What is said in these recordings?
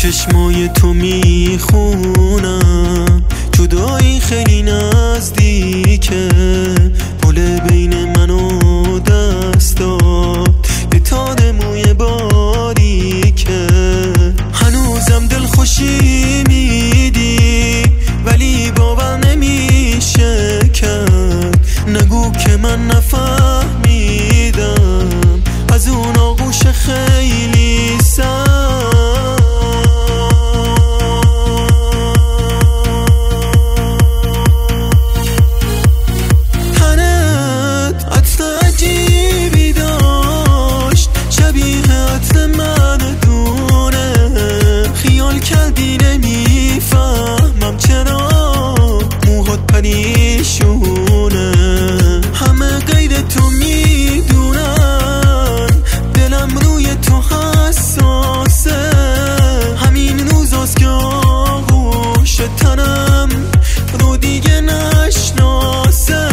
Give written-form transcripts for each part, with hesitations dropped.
چشمای تو میخونم جدایی خیلی نزدیکه، پل بین من و دستات یه تار موی باریکه. هنوزم دلخوشی میدی ولی باور نمیشه کرد، نگو که من نفهمیدم از اون آغوش خیلی سر. پریشونه همه غیر تو میدونن، دلم روی تو حساسه، همین روزاست که آغوش تنم رو دیگه نشناسه.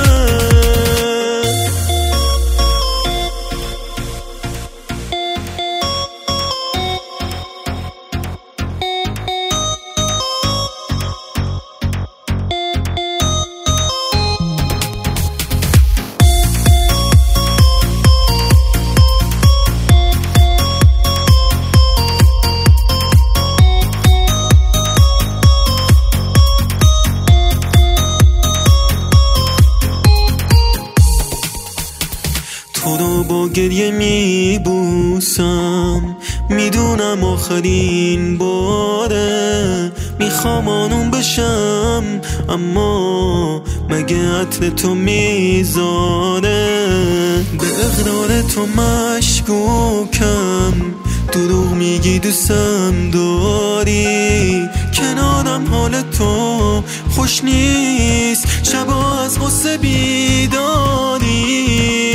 تو رو با گریه میبوسم، میدونم آخرین باره، میخوام آنون بشم اما مگه عطر تو میذاره. به اقرار تو مشکوکم، دروغ میگی دوستم داری، کنارم حال تو خوش نیست، شبا از غصه بیداری.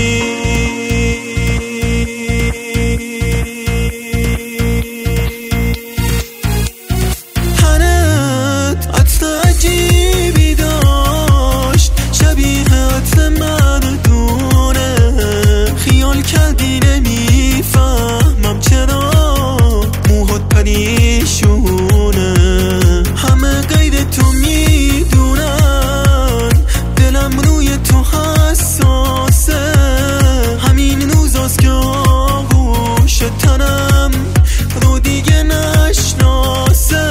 پریشونه همه غیر تو میدونن، دلم روی تو حساسه، همین روزاست که آغوش تنم رو دیگه نشناسه.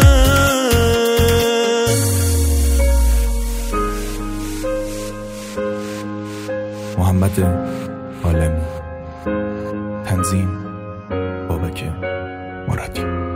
محمد عالمی، تنظیم بابک مرادی.